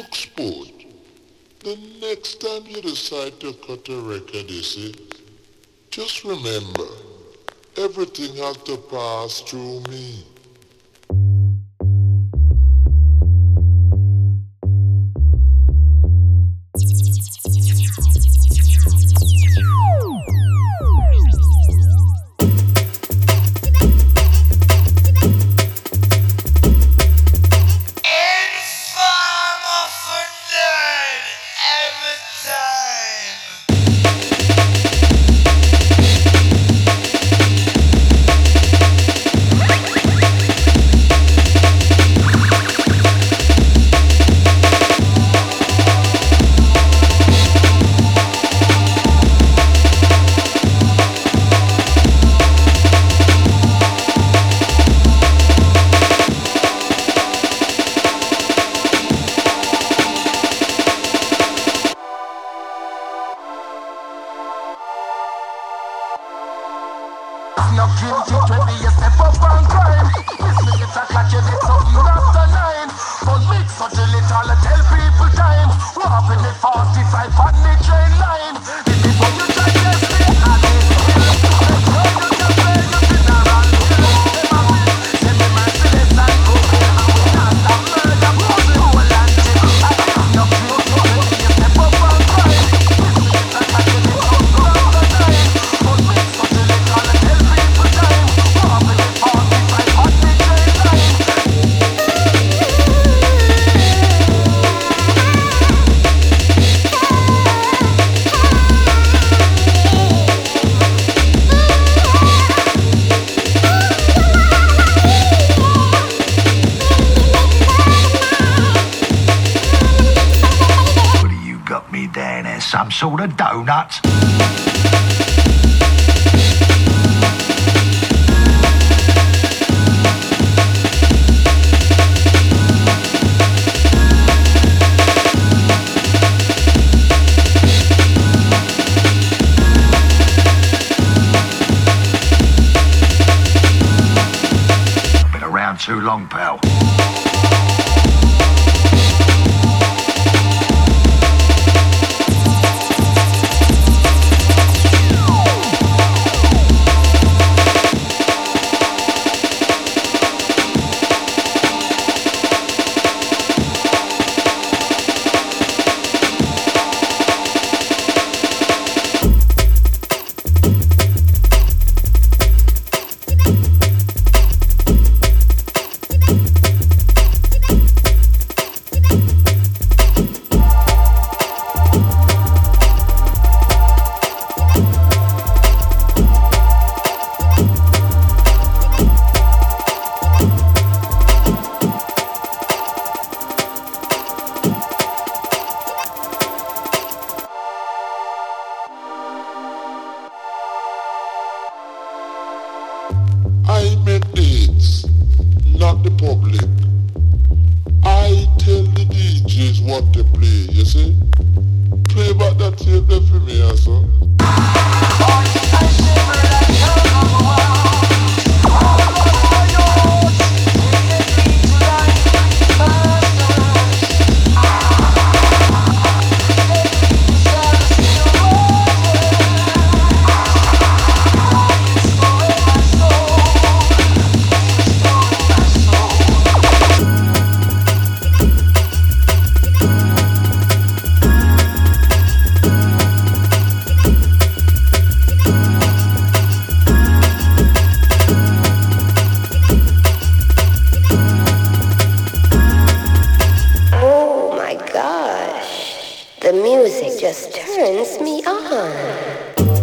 Look, sport, the next time you decide to cut a record, you see, just remember, everything has to pass through me. No guilty 20 you step up and climb. Miss me get a catch you get something after 9. But mix such a little tell people time. Walk in the 45 on the train line. This is what you try to say at this hill. Make sure you can play your funeral hill. Them a will send me merciless and cruel. And we not stop murder, put the whole and chill. And if no guilty 20 you step up and climb. Miss me get a catch you get something after 9. But mix such a little tell people time. Walk in the 45 on the train line. What do you got me down as some sort of donut? Been around too long, pal. I make dates, not the public. I tell the DJs what to play, you see? Play back that tape there for me, also. Oh my gosh, the music just turns me on.